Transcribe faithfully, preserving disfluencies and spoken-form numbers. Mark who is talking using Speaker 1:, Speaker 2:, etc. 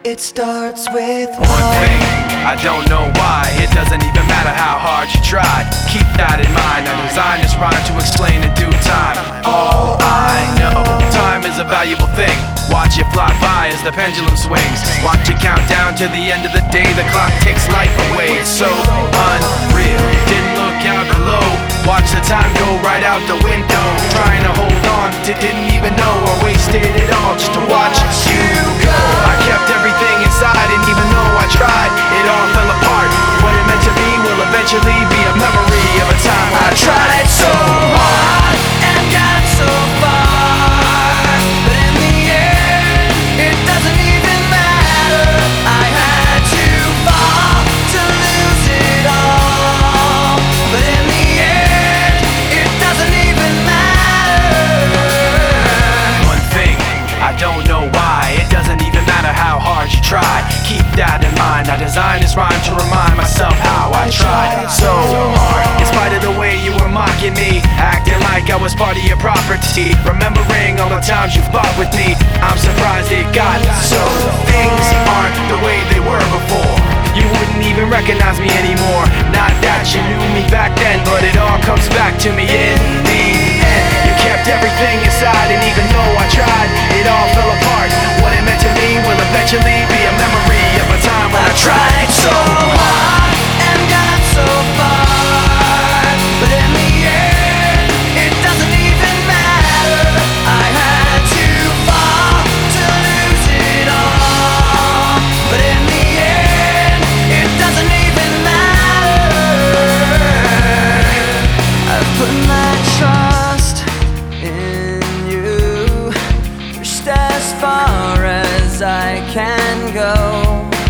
Speaker 1: It starts with
Speaker 2: one thing, I don't know why. It doesn't even matter how hard you try. Keep that in mind. I designed this rhyme to explain in due time. All I know, time is a valuable thing. Watch it fly by as the pendulum swings. Watch it count down to the end of the day. The clock takes life away. It's so unreal. Didn't look out below. Watch the time go right out the window. Trying to hold on to didn't even know I wasted it all just to watch you go. I kept everything inside, and even though I tried, it all fell apart. What it meant to be will eventually be a memory of a time I tried so hard and got so far, but in the end, it doesn't even matter. I had to fall to lose it all, but in the end, it doesn't even matter. One thing, I don't know why. It doesn't even matter how hard you try. Keep that in mind. I designed this rhyme to remind myself how I tried so hard. In spite of the way you were mocking me, acting like I was part of your property, remembering all the times you fought with me, I'm surprised it got so. Things aren't the way they were before. You wouldn't even recognize me anymore. Not that you knew me back then, but it all comes back to me in the end. You kept everything inside, and even though I tried, it all fell apart. What it meant to me will eventually be a memory of a time when I tried so hard and got so far, but in the end, it doesn't even matter. I had to fall to lose it all, but in the end, it doesn't even matter. I've put my trust in you, pushed as far as I can go.